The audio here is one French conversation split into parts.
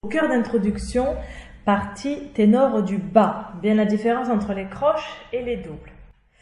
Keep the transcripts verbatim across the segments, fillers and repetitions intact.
Au cœur d'introduction, partie ténor du bas. Bien la différence entre les croches et les doubles.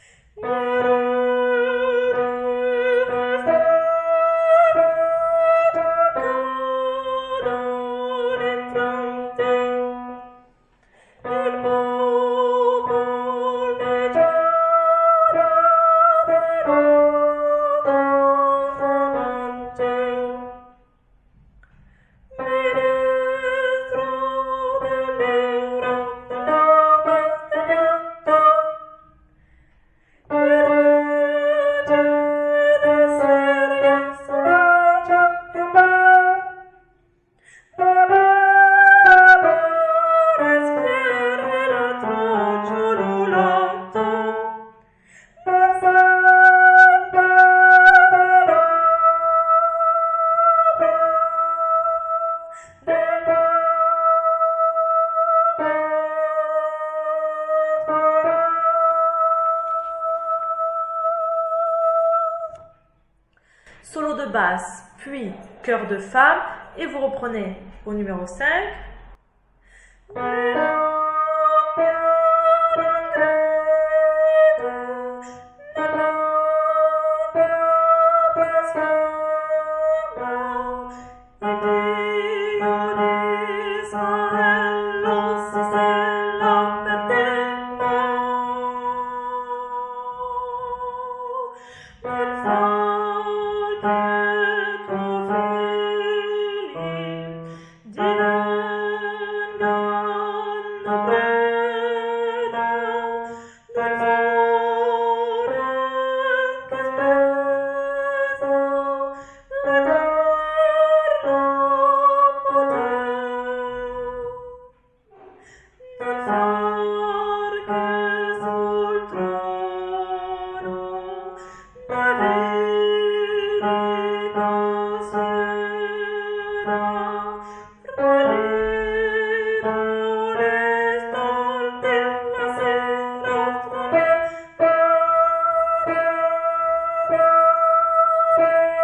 Solo de basse, puis chœur de femme, et vous reprenez au numéro cinq.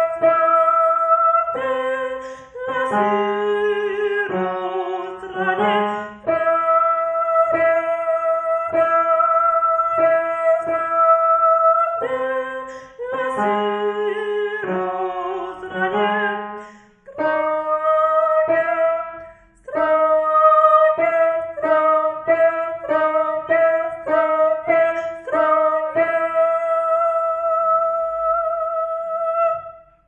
Thank you.